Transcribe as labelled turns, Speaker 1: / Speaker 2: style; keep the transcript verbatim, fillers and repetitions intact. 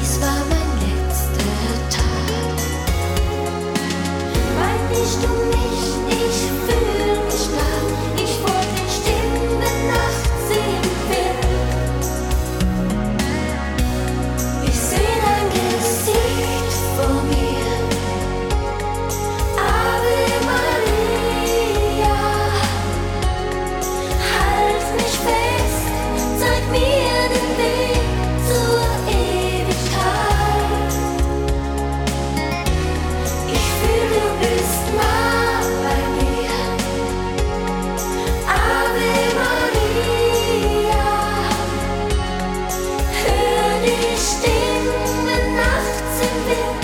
Speaker 1: Dies war mein letzter Tag. Wein nicht um mich, ich fühl mich stark. Ich wollte den Stimmen nachts im Wind. Ich seh dein Gesicht vor mir. Ave Maria, halt mich fest, zeig mir den Weg zur Ewigkeit. Ich fühl, du bist nah bei mir. Ave Maria, hör die Stimmen nachts im Wind.